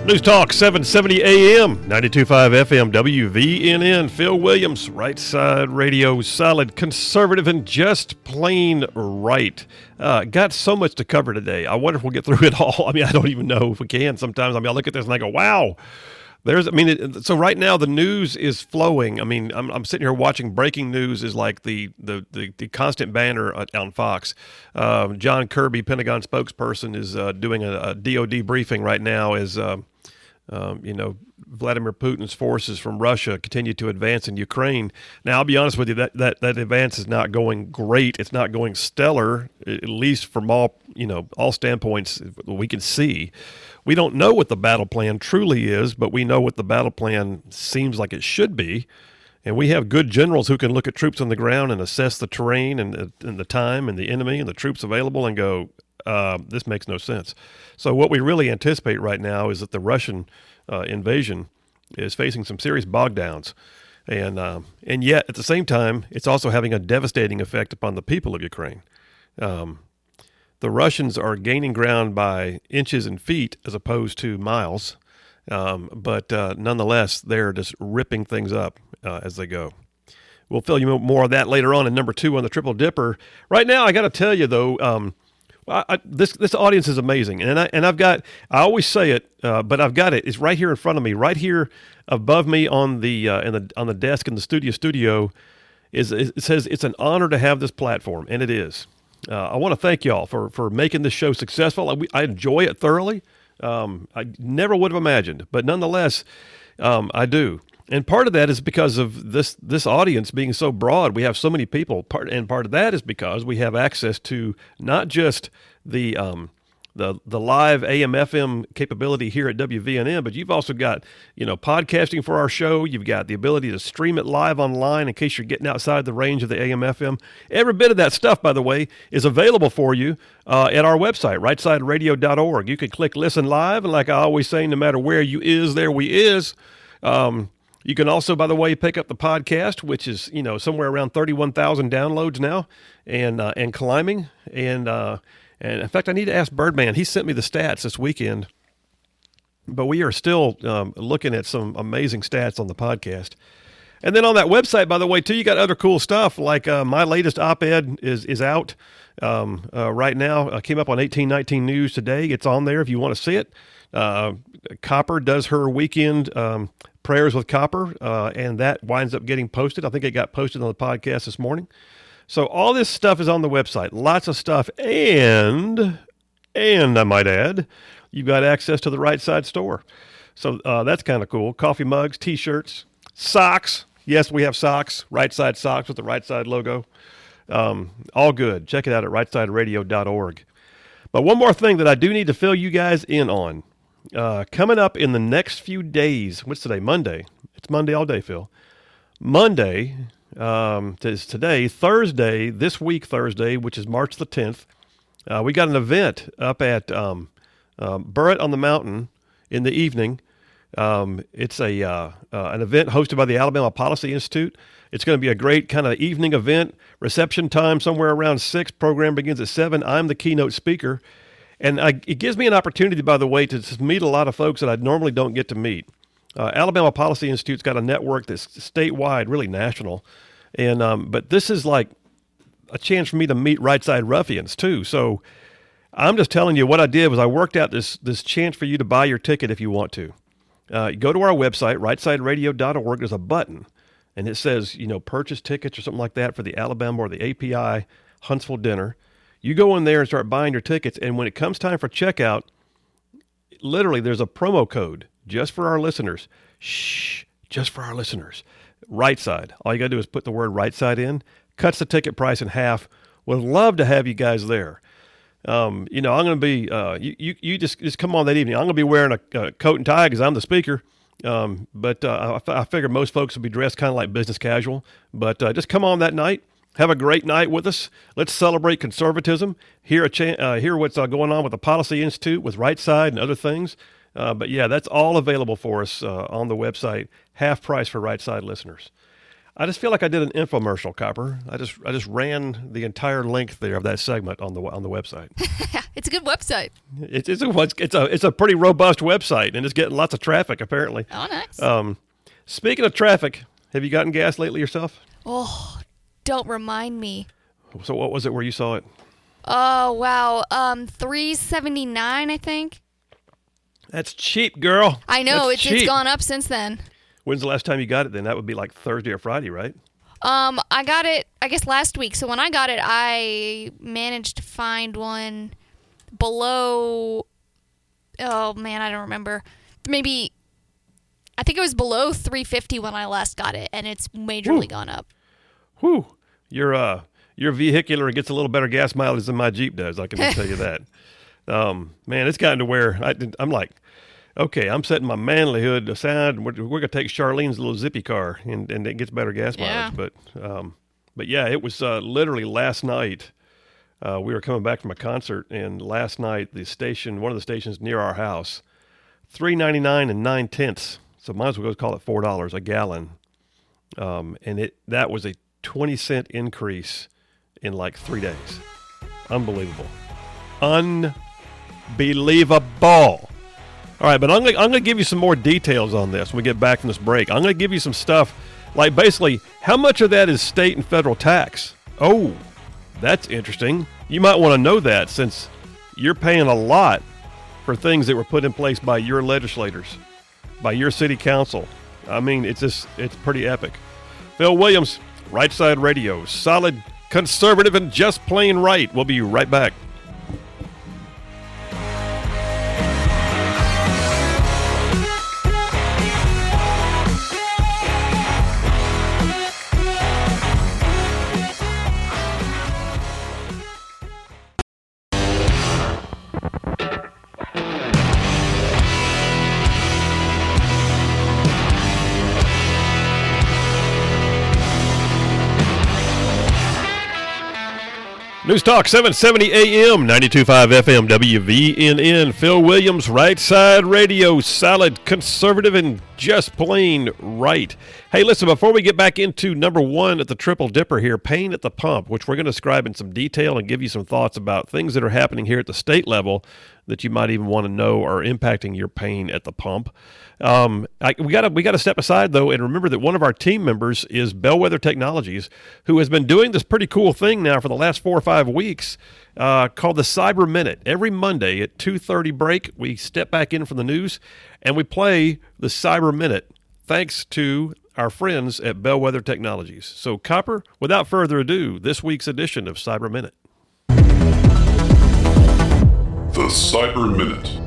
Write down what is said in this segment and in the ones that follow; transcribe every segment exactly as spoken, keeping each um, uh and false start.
News Talk seven seventy A M, ninety-two point five F M, W V N N. Phil Williams, Right Side Radio, solid, conservative, and just plain right. Uh, got so much to cover today. I wonder if we'll get through it all. I mean, I don't even know if we can sometimes. I mean, I look at this and I go, wow. There's, I mean, it, so right now the news is flowing. I mean, I'm, I'm sitting here watching breaking news is like the the the, the constant banner on Fox. Uh, John Kirby, Pentagon spokesperson, is uh, doing a, a D O D briefing right now as, uh, um, you know, Vladimir Putin's forces from Russia continue to advance in Ukraine. Now, I'll be honest with you, that, that, that advance is not going great. It's not going stellar, at least from all, you know, all standpoints we can see. We don't know what the battle plan truly is, but we know what the battle plan seems like it should be. And we have good generals who can look at troops on the ground and assess the terrain and, and the time and the enemy and the troops available and go, uh, this makes no sense. So what we really anticipate right now is that the Russian uh, invasion is facing some serious bog downs. And, um, and yet, at the same time, it's also having a devastating effect upon the people of Ukraine. Um, The Russians are gaining ground by inches and feet as opposed to miles, um, but uh, nonetheless, they're just ripping things up uh, as they go. We'll fill you more of that later on in number two on the Triple Dipper. Right now, I got to tell you though, um, I, I, this this audience is amazing, and I and I've got I always say it, uh, but I've got it. It's right here in front of me, right here above me on the uh, in the on the desk in the studio studio. Is it says it's an honor to have this platform, and it is. Uh, I want to thank y'all for, for making this show successful. I, we, I enjoy it thoroughly. Um, I never would have imagined, but nonetheless, um, I do. And part of that is because of this this audience being so broad. We have so many people, part, and part of that is because we have access to not just the um, the the live A M F M capability here at W V N N, but you've also got, you know, podcasting for our show. You've got the ability to stream it live online in case you're getting outside the range of the A M F M. Every bit of that stuff, by the way, is available for you uh, at our website, right side radio dot org. You can click listen live, and like I always say, no matter where you is, there we is. Um, you can also, by the way, pick up the podcast, which is, you know, somewhere around thirty-one thousand downloads now and uh, and climbing. And uh And in fact, I need to ask Birdman. He sent me the stats this weekend, but we are still um, looking at some amazing stats on the podcast. And then on that website, by the way, too, you got other cool stuff. Like uh, my latest op-ed is is out um, uh, right now. I came up on eighteen nineteen News today. It's on there if you want to see it. Uh, Copper does her weekend um, prayers with Copper, uh, and that winds up getting posted. I think it got posted on the podcast this morning. So all this stuff is on the website, lots of stuff, and, and I might add, you've got access to the Right Side store. So uh, that's kind of cool. Coffee mugs, T-shirts, socks. Yes, we have socks, Right Side socks with the Right Side logo. Um, all good. Check it out at right side radio dot org. But one more thing that I do need to fill you guys in on. Uh, coming up in the next few days, what's today, Monday? It's Monday all day, Phil. Monday... Um, is today, Thursday, this week, Thursday, which is March the tenth, uh, we got an event up at um, um, Burritt on the Mountain in the evening. Um, it's a uh, uh, an event hosted by the Alabama Policy Institute. It's going to be a great kind of evening event, reception time somewhere around six. Program begins at seven. I'm the keynote speaker. And I, it gives me an opportunity, by the way, to just meet a lot of folks that I normally don't get to meet. Uh, Alabama Policy Institute's got a network that's statewide, really national, and um, but this is like a chance for me to meet right side ruffians too. So I'm just telling you what I did was I worked out this this chance for you to buy your ticket if you want to. Uh, go to our website, right side radio dot org. There's a button, and it says, you know, purchase tickets or something like that for the Alabama or the A P I Huntsville dinner. You go in there and start buying your tickets, and when it comes time for checkout, literally there's a promo code. Just for our listeners. Shh, just for our listeners. Right Side. All you got to do is put the word Right Side in. Cuts the ticket price in half. Would love to have you guys there. Um, you know, I'm going to be, uh, you, you you just just come on that evening. I'm going to be wearing a, a coat and tie because I'm the speaker. Um, but uh, I, I figure most folks will be dressed kind of like business casual. But uh, just come on that night. Have a great night with us. Let's celebrate conservatism. Hear, a cha- uh, hear what's uh, going on with the Policy Institute, with Right Side and other things. Uh, but yeah, that's all available for us uh, on the website. Half price for Right Side listeners. I just feel like I did an infomercial, Copper. I just I just ran the entire length there of that segment on the on the website. It's a good website. It's it's a it's a it's a pretty robust website, and it's getting lots of traffic apparently. Oh, nice. Um, speaking of traffic, have you gotten gas lately yourself? Oh, don't remind me. So what was it where you saw it? Oh, wow. Um, three seventy-nine, I think. That's cheap, girl. I know. That's It's, cheap. it's gone up since then. When's the last time you got it then? That would be like Thursday or Friday, right? Um, I got it, I guess, last week. So when I got it, I managed to find one below, oh, man, I don't remember. Maybe, I think it was below three fifty when I last got it, and it's majorly Whew. gone up. Whew. Your, uh, your vehicular gets a little better gas mileage than my Jeep does, I can just tell you that. Um, man, it's gotten to where I, I'm like, okay, I'm setting my manlyhood aside. We're, we're going to take Charlene's little zippy car, and, and it gets better gas Yeah. mileage. But, um, but yeah, it was uh, literally last night. Uh, we were coming back from a concert, and last night the station, one of the stations near our house, three ninety-nine and nine tenths. So might as well go call it four dollars a gallon. Um, and it that was a twenty cent increase in like three days. Unbelievable. Unbelievable. All right, but I'm going I'm to give you some more details on this when we get back from this break. I'm going to give you some stuff, like basically how much of that is state and federal tax. Oh, that's interesting. You might want to know that since you're paying a lot for things that were put in place by your legislators, by your city council. I mean, it's just, it's pretty epic. Phil Williams, Right Side Radio, solid, conservative, and just plain right. We'll be right back. News Talk seven seventy A M, ninety-two point five F M, W V N N. Phil Williams, Right Side Radio, solid, conservative, and just plain right. Hey, listen, before we get back into number one at the Triple Dipper here, pain at the pump, which we're going to describe in some detail and give you some thoughts about things that are happening here at the state level that you might even want to know are impacting your pain at the pump. Um, I, we got to we got to step aside though and remember that one of our team members is Bellwether Technologies, who has been doing this pretty cool thing now for the last four or five weeks uh, called the Cyber Minute. Every Monday at two thirty break, we step back in from the news and we play the Cyber Minute, thanks to our friends at Bellwether Technologies. So, Copper, without further ado, this week's edition of Cyber Minute. The Cyber Minute.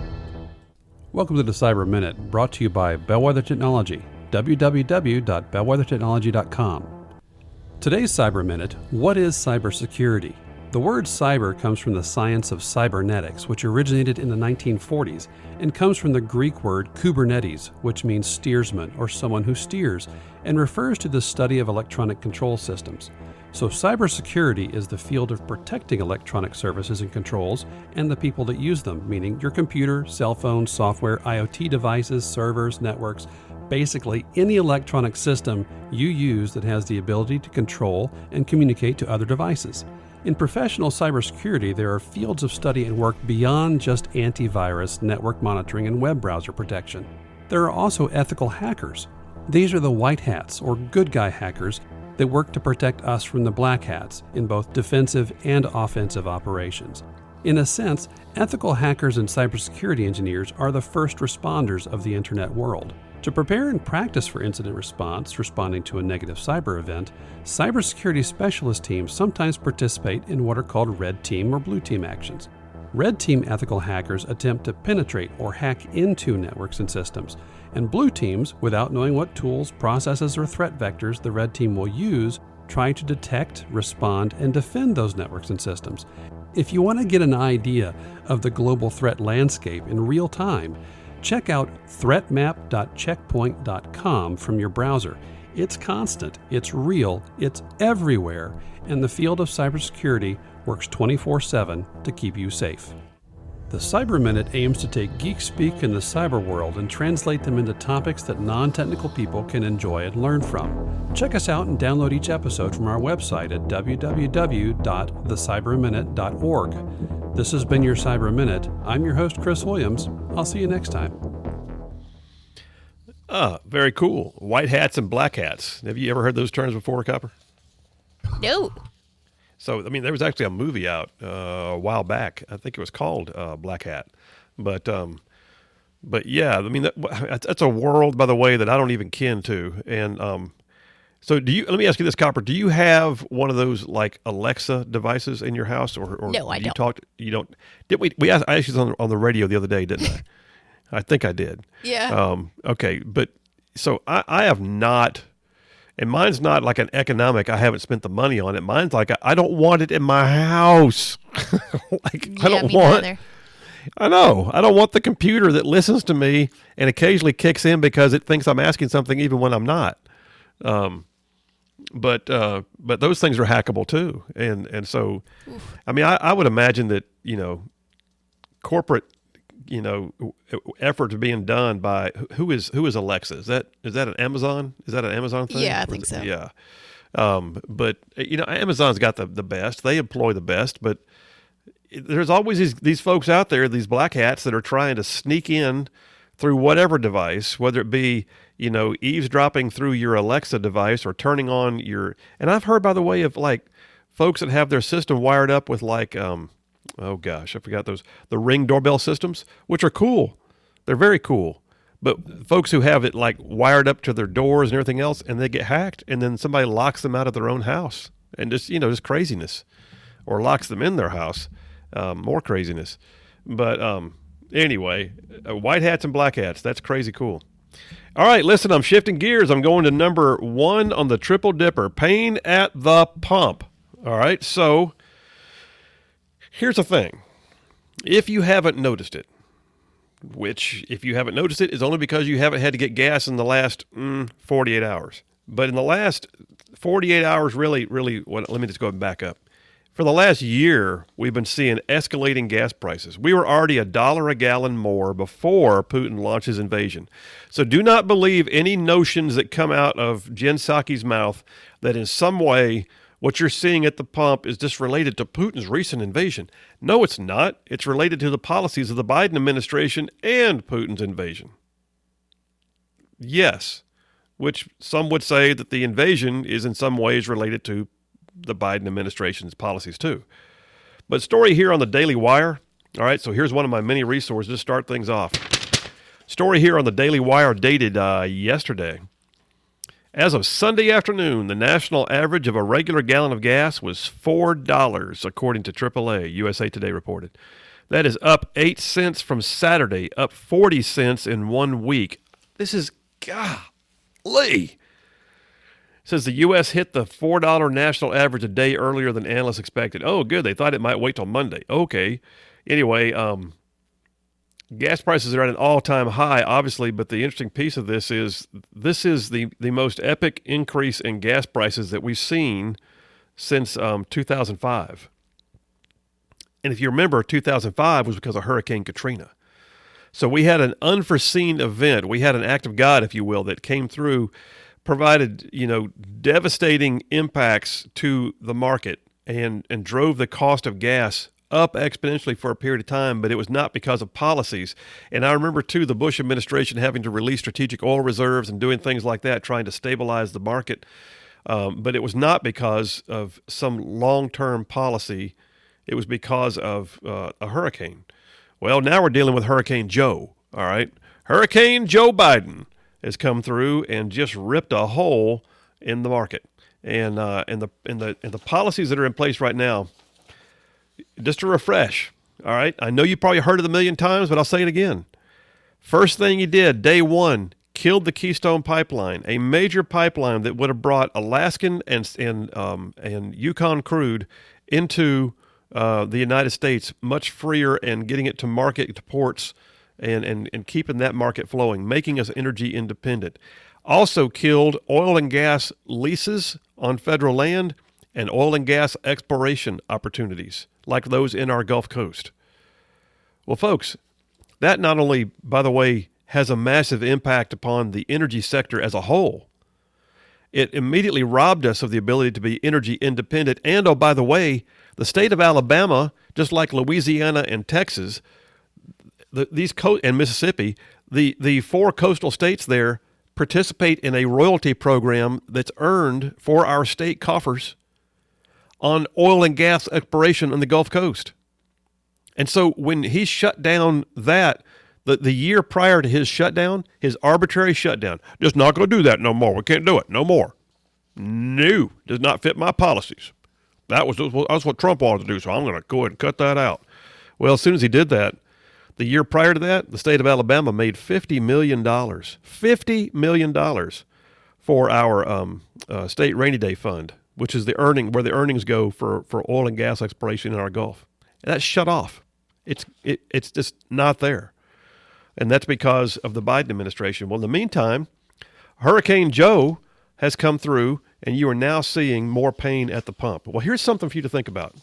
Welcome to the Cyber Minute, brought to you by Bellwether Technology, w w w dot bellwether technology dot com. Today's Cyber Minute, what is cybersecurity? The word cyber comes from the science of cybernetics, which originated in the nineteen forties, and comes from the Greek word Kubernetes, which means steersman or someone who steers, and refers to the study of electronic control systems. So cybersecurity is the field of protecting electronic services and controls and the people that use them, meaning your computer, cell phone, software, IoT devices, servers, networks, basically any electronic system you use that has the ability to control and communicate to other devices. In professional cybersecurity, there are fields of study and work beyond just antivirus, network monitoring, and web browser protection. There are also ethical hackers. These are the white hats, or good guy hackers, that work to protect us from the black hats in both defensive and offensive operations. In a sense, ethical hackers and cybersecurity engineers are the first responders of the internet world. To prepare and practice for incident response, responding to a negative cyber event, cybersecurity specialist teams sometimes participate in what are called red team or blue team actions. Red team ethical hackers attempt to penetrate or hack into networks and systems, and blue teams, without knowing what tools, processes, or threat vectors the red team will use, try to detect, respond, and defend those networks and systems. If you want to get an idea of the global threat landscape in real time, check out threat map dot checkpoint dot com from your browser. It's constant, it's real, it's everywhere, and the field of cybersecurity works twenty-four seven to keep you safe. The Cyber Minute aims to take geek speak in the cyber world and translate them into topics that non-technical people can enjoy and learn from. Check us out and download each episode from our website at w w w dot the cyber minute dot org. This has been your Cyber Minute. I'm your host, Chris Williams. I'll see you next time. Ah, very cool. White hats and black hats. Have you ever heard those terms before, Copper? No. So, I mean, there was actually a movie out uh, a while back. I think it was called uh, Black Hat. But, um, but yeah, I mean, that, that's a world, by the way, that I don't even ken to. And um, so do you, let me ask you this, Copper. Do you have one of those, like, Alexa devices in your house? Or, or No, I do you don't. Talk, you don't? Did we, we asked, I asked you on, on the radio the other day, didn't I? I think I did. Yeah. Um, okay, but so I, I have not... And mine's not like an economic, I haven't spent the money on it. Mine's like, I don't want it in my house. like, Yeah, I don't me want, neither. I know, I don't want the computer that listens to me and occasionally kicks in because it thinks I'm asking something even when I'm not. Um, but, uh, but those things are hackable too. And, and so, Oof. I mean, I, I would imagine that, you know, corporate, you know, efforts being done by who is who is Alexa? Is that is that an Amazon? Is that an Amazon thing? Yeah, I think so. Yeah, um, but you know, Amazon's got the the best. They employ the best, but there's always these these folks out there, these black hats that are trying to sneak in through whatever device, whether it be you know eavesdropping through your Alexa device or turning on your. And I've heard, by the way, of like folks that have their system wired up with like. Um, Oh gosh, I forgot those, the Ring doorbell systems, which are cool. They're very cool. But folks who have it like wired up to their doors and everything else, and they get hacked, and then somebody locks them out of their own house, and just, you know, just craziness, or locks them in their house, um, more craziness. But um, anyway, uh, white hats and black hats, that's crazy cool. All right, listen, I'm shifting gears. I'm going to number one on the Triple Dipper, pain at the pump. All right, so... Here's the thing. If you haven't noticed it, which if you haven't noticed it is only because you haven't had to get gas in the last mm, forty-eight hours. But in the last forty-eight hours, really, really, well, let me just go and back up. For the last year, we've been seeing escalating gas prices. We were already a dollar a gallon more before Putin launched his invasion. So do not believe any notions that come out of Jen Psaki's mouth that in some way what you're seeing at the pump is just related to Putin's recent invasion. No, it's not. It's related to the policies of the Biden administration and Putin's invasion. Yes, which some would say that the invasion is in some ways related to the Biden administration's policies too. But story here on the Daily Wire. All right, so here's one of my many resources to start things off. Story here on the Daily Wire dated uh, yesterday. As of Sunday afternoon, the national average of a regular gallon of gas was four dollars, according to triple A, U S A Today reported. That is up eight cents from Saturday, up forty cents in one week. This is, golly. It says the U S hit the four dollars national average a day earlier than analysts expected. Oh, good. They thought it might wait till Monday. Okay. Anyway, um... gas prices are at an all-time high, obviously, but the interesting piece of this is this is the, the most epic increase in gas prices that we've seen since um, two thousand five. And if you remember, two thousand five was because of Hurricane Katrina. So we had an unforeseen event. We had an act of God, if you will, that came through, provided, you know, devastating impacts to the market and, and drove the cost of gas up exponentially for a period of time, but it was not because of policies. And I remember, too, the Bush administration having to release strategic oil reserves and doing things like that, trying to stabilize the market. Um, but it was not because of some long-term policy. It was because of uh, a hurricane. Well, now we're dealing with Hurricane Joe, all right? Hurricane Joe Biden has come through and just ripped a hole in the market. And, uh, and, the, and, the, and the policies that are in place right now, just to refresh, all right? I know you probably heard it a million times, but I'll say it again. First thing he did, day one, killed the Keystone Pipeline, a major pipeline that would have brought Alaskan and and um, and Yukon crude into uh, the United States much freer and getting it to market, to ports, and, and, and keeping that market flowing, making us energy independent. Also killed oil and gas leases on federal land and oil and gas exploration opportunities like those in our Gulf Coast. Well, folks, that not only, by the way, has a massive impact upon the energy sector as a whole, it immediately robbed us of the ability to be energy independent. And, oh, by the way, the state of Alabama, just like Louisiana and Texas, the, these co- and Mississippi, the, the four coastal states there participate in a royalty program that's earned for our state coffers on oil and gas exploration on the Gulf Coast. And so when he shut down that, the, the year prior to his shutdown, his arbitrary shutdown, just not going to do that no more. We can't do it no more. No, does not fit my policies. That was that's what Trump wanted to do, so I'm going to go ahead and cut that out. Well, as soon as he did that, the year prior to that, the state of Alabama made fifty million dollars. fifty million dollars for our um, uh, state rainy day fund, which is the earning where the earnings go for, for oil and gas exploration in our Gulf. And that's shut off. It's it, it's just not there. And that's because of the Biden administration. Well, in the meantime, Hurricane Joe has come through, and you are now seeing more pain at the pump. Well, here's something for you to think about.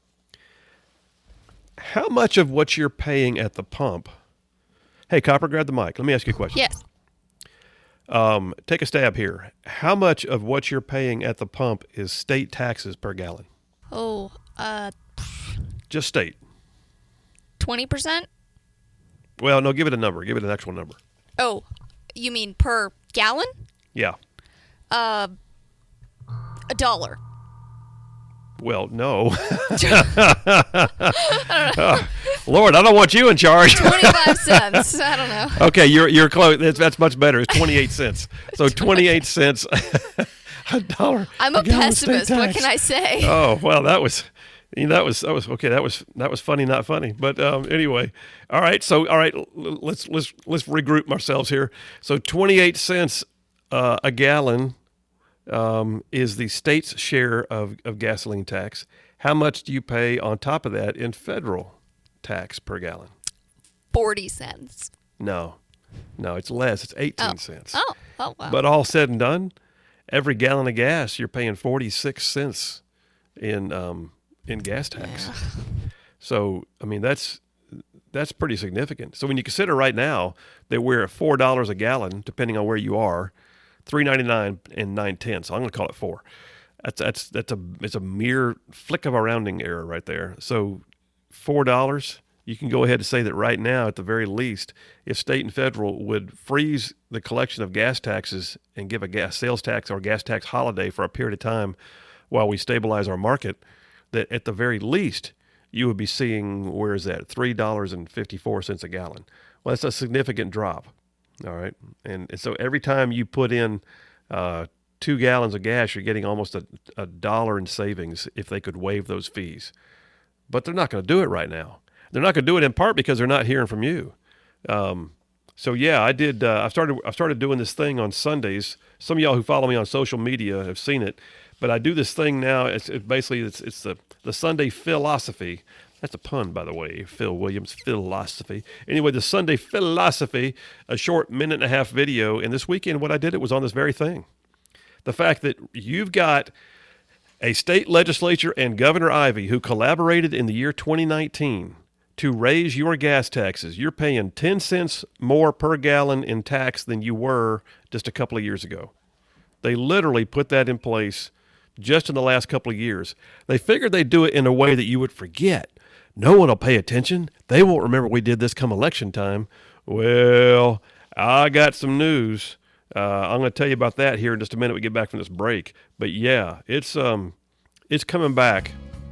How much of what you're paying at the pump? Hey, Copper, grab the mic. Let me ask you a question. Yes. Um, take a stab here. How much of what you're paying at the pump is state taxes per gallon? Oh, uh, Just state. twenty percent? Well, no, give it a number. Give it an actual number. Oh, you mean per gallon? Yeah. Uh, a dollar. Well, no. Oh, Lord, I don't want you in charge. twenty-five cents. I don't know. Okay, you're you're close. That's, that's much better. It's twenty-eight cents. So twenty-eight cents a dollar. I'm a, a gallon of state pessimist. What tax. can I say? Oh, well, that was you know, that was that was okay. That was that was funny, not funny. But um, anyway, all right. So all right, let's let's let's regroup ourselves here. So twenty-eight cents uh, a gallon um, is the state's share of, of gasoline tax. How much do you pay on top of that in federal tax per gallon? forty cents. No, no, it's less. It's eighteen Oh. cents. Oh, oh, wow. But all said and done, every gallon of gas you're paying forty-six cents in um, in gas tax. Yeah. So I mean that's that's pretty significant. So when you consider right now that we're at four dollars a gallon, depending on where you are, three ninety-nine and nine ten. So I'm going to call it four. That's that's that's a it's a mere flick of a rounding error right there. So four dollars. You can go ahead and say that right now, at the very least, if state and federal would freeze the collection of gas taxes and give a gas sales tax or gas tax holiday for a period of time while we stabilize our market, that at the very least, you would be seeing, where is that, three dollars and fifty-four cents a gallon. Well, that's a significant drop, all right? And, and so every time you put in uh, two gallons of gas, you're getting almost a, a dollar in savings if they could waive those fees. But they're not going to do it right now. They're not going to do it in part because they're not hearing from you. Um, so yeah, I did. Uh, I started. I started doing this thing on Sundays. Some of y'all who follow me on social media have seen it, but I do this thing now. It's it basically it's it's the the Sunday philosophy. That's a pun, by the way. Phil Williams philosophy. Anyway, the Sunday philosophy, a short minute and a half video. And this weekend, what I did it was on this very thing. The fact that you've got a state legislature and Governor Ivey who collaborated in the year twenty nineteen. To raise your gas taxes. You're paying ten cents more per gallon in tax than you were just a couple of years ago. They literally put that in place just in the last couple of years. They figured they'd do it in a way that you would forget. No one will pay attention. They won't remember we did this come election time. Well, I got some news. Uh, I'm going to tell you about that here in just a minute. We get back from this break. But yeah, it's um, it's coming back.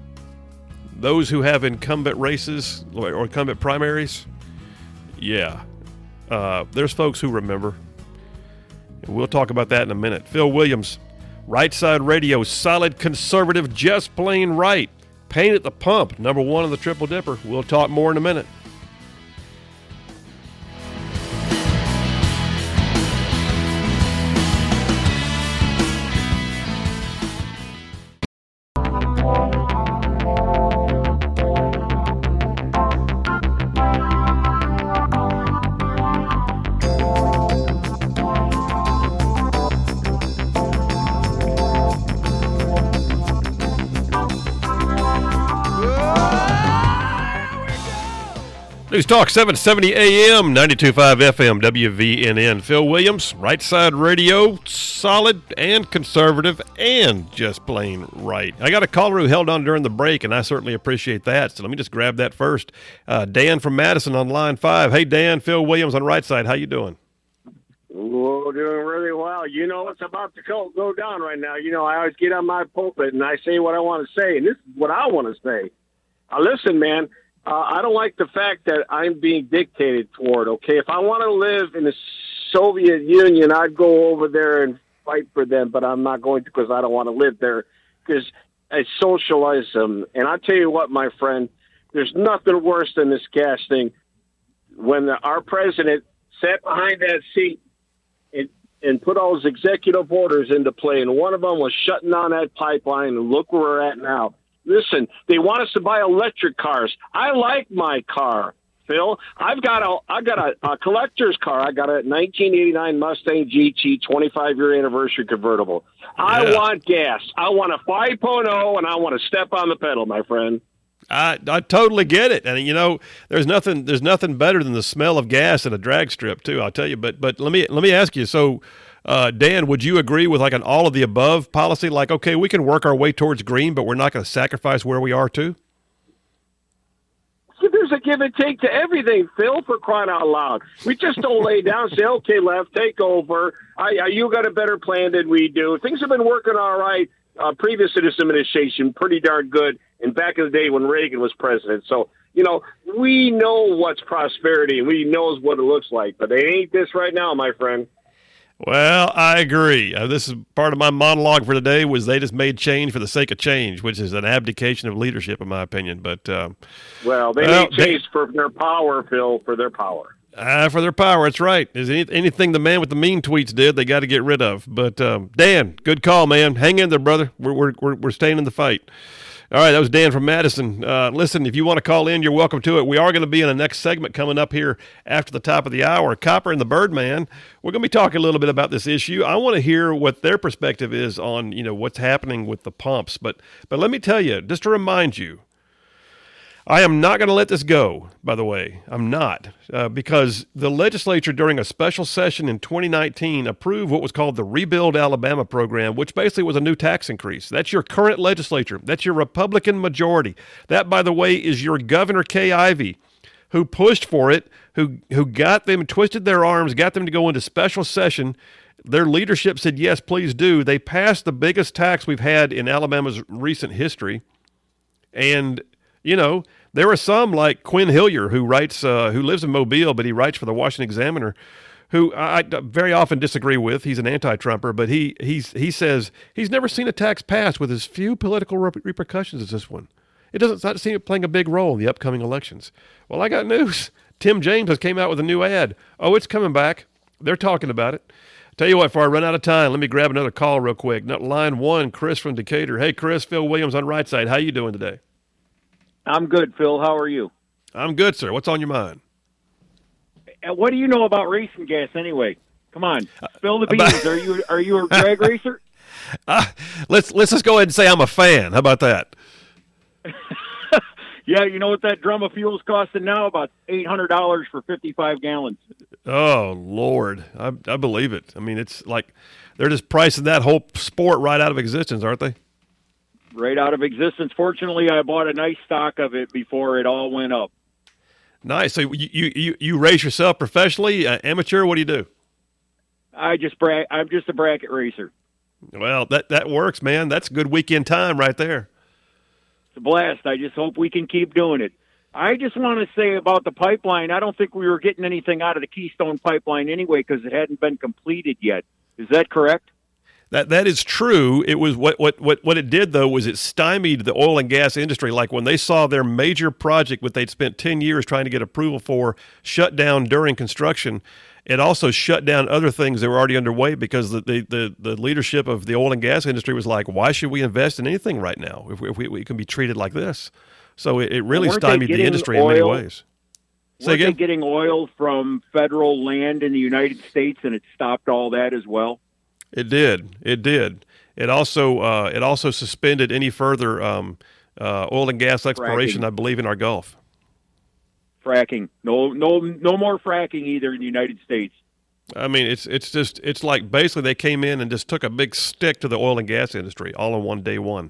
Those who have incumbent races or incumbent primaries, yeah, uh, there's folks who remember. And we'll talk about that in a minute. Phil Williams, Right Side Radio, solid conservative, just plain right. Pain at the pump, number one on the Triple Dipper. We'll talk more in a minute. News Talk seven seventy A M, ninety-two point five F M, W V N N. Phil Williams, Right Side Radio, solid and conservative and just plain right. I got a caller who held on during the break, and I certainly appreciate that. So let me just grab that first. Uh, Dan from Madison on line five. Hey, Dan, Phil Williams on Right Side. How you doing? Oh, doing really well. You know what's about to go, go down right now. You know, I always get on my pulpit and I say what I want to say, and this is what I want to say. Uh, listen, man. Uh, I don't like the fact that I'm being dictated toward, okay? If I want to live in the Soviet Union, I'd go over there and fight for them, but I'm not going to because I don't want to live there because it's socialism. And I tell you what, my friend, there's nothing worse than this gas thing. When the, our president sat behind that seat and, and put all his executive orders into play, and one of them was shutting down that pipeline, and look where we're at now. Listen, they want us to buy electric cars. I like my car, Phil. I've got a, I got a, a collector's car. I got a nineteen eighty-nine Mustang G T twenty-five year anniversary convertible. Yeah. I want gas. I want a five point oh, and I want to step on the pedal, my friend. I I totally get it, and you know, there's nothing there's nothing better than the smell of gas in a drag strip too. I'll tell you. But but let me let me ask you. So. Uh, Dan, would you agree with like an all of the above policy? Like, okay, we can work our way towards green, but we're not going to sacrifice where we are too? So there's a give and take to everything, Phil, for crying out loud. We just don't lay down and say, okay, left, take over. I, I, you got a better plan than we do. Things have been working all right uh, previous to this administration, pretty darn good, and back in the day when Reagan was president. So, you know, we know what's prosperity, and we knows what it looks like, but it ain't this right now, my friend. Well, I agree. Uh, this is part of my monologue for today was they just made change for the sake of change, which is an abdication of leadership, in my opinion. But um, Well, they well, made change they, for their power, Phil, for their power. Uh, for their power, that's right. Is any, anything the man with the mean tweets did, they got to get rid of. But, um, Dan, good call, man. Hang in there, brother. We're, we're, we're, we're staying in the fight. All right, that was Dan from Madison. Uh, listen, if you want to call in, you're welcome to it. We are going to be in the next segment coming up here after the top of the hour. Copper and the Birdman, we're going to be talking a little bit about this issue. I want to hear what their perspective is on, you know, what's happening with the pumps. But but let me tell you, just to remind you, I am not going to let this go, by the way. I'm not, uh, because the legislature during a special session in twenty nineteen approved what was called the Rebuild Alabama program, which basically was a new tax increase. That's your current legislature. That's your Republican majority. That, by the way, is your Governor Kay Ivey, who pushed for it, who who got them, twisted their arms, got them to go into special session. Their leadership said, yes, please do. They passed the biggest tax we've had in Alabama's recent history. And you know, there are some like Quinn Hillier who writes, uh, who lives in Mobile, but he writes for the Washington Examiner, who I, I very often disagree with. He's an anti-Trumper, but he he's he says he's never seen a tax passed with as few political re- repercussions as this one. It doesn't not seem playing a big role in the upcoming elections. Well, I got news. Tim James has came out with a new ad. Oh, it's coming back. They're talking about it. Tell you what, before I run out of time, let me grab another call real quick. Line one, Chris from Decatur. Hey, Chris, Phil Williams on Right Side. How you doing today? I'm good, Phil. How are you? I'm good, sir. What's on your mind? What do you know about racing gas anyway? Come on, spill the beans. Are you are you a drag racer? Uh, let's let's just go ahead and say I'm a fan. How about that? Yeah, you know what that drum of fuel's costing now? About eight hundred dollars for fifty-five gallons. Oh Lord, I I believe it. I mean, it's like they're just pricing that whole sport right out of existence, aren't they? Right out of existence. Fortunately, I bought a nice stock of it before it all went up. Nice. So you you you, you race yourself professionally, uh, amateur? What do you do? I just bra- I'm just a bracket racer. Well, that that works, man. That's good weekend time right there. It's a blast. I just hope we can keep doing it. I just want to say about the pipeline, I don't think we were getting anything out of the Keystone Pipeline anyway because it hadn't been completed yet. Is that correct? That that is true. It was what, what what what it did though was it stymied the oil and gas industry. Like when they saw their major project, what they'd spent ten years trying to get approval for, shut down during construction. It also shut down other things that were already underway because the the, the, the leadership of the oil and gas industry was like, why should we invest in anything right now if we, if we, we can be treated like this? So it, it really stymied the industry oil, in many ways. Say weren't again? they getting oil from federal land in the United States and it stopped all that as well? It did. It did. It also uh, it also suspended any further um, uh, oil and gas exploration, Fracking. I believe, in our Gulf. fracking. No, no, no more fracking either in the United States. I mean, it's it's just it's like basically they came in and just took a big stick to the oil and gas industry all in one day one.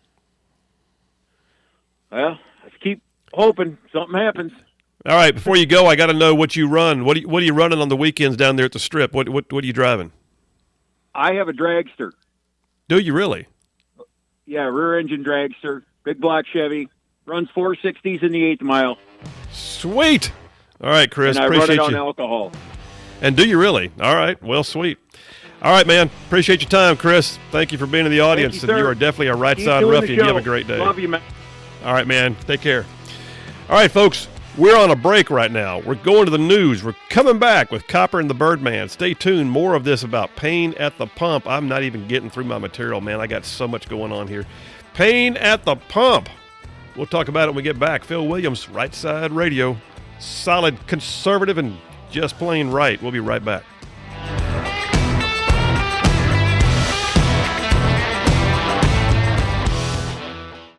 Well, let's keep hoping something happens. All right, before you go, I got to know what you run. What do you, what are you running on the weekends down there at the Strip? What what what are you driving? I have a dragster. Do you really? Yeah, rear engine dragster, big block Chevy, runs four sixties in the eighth mile. Sweet. All right, Chris. And I appreciate run it on you. alcohol. And do you really? All right. Well, sweet. All right, man. Appreciate your time, Chris. Thank you for being in the audience. Thank you, and you sir. are definitely a right Keep side doing the ruffian. You have a show. great day. Love you, man. All right, man. Take care. All right, folks. We're on a break right now. We're going to the news. We're coming back with Copper and the Birdman. Stay tuned. More of this about pain at the pump. I'm not even getting through my material, man. I got so much going on here. Pain at the pump. We'll talk about it when we get back. Phil Williams, Right Side Radio. Solid, conservative, and just plain right. We'll be right back.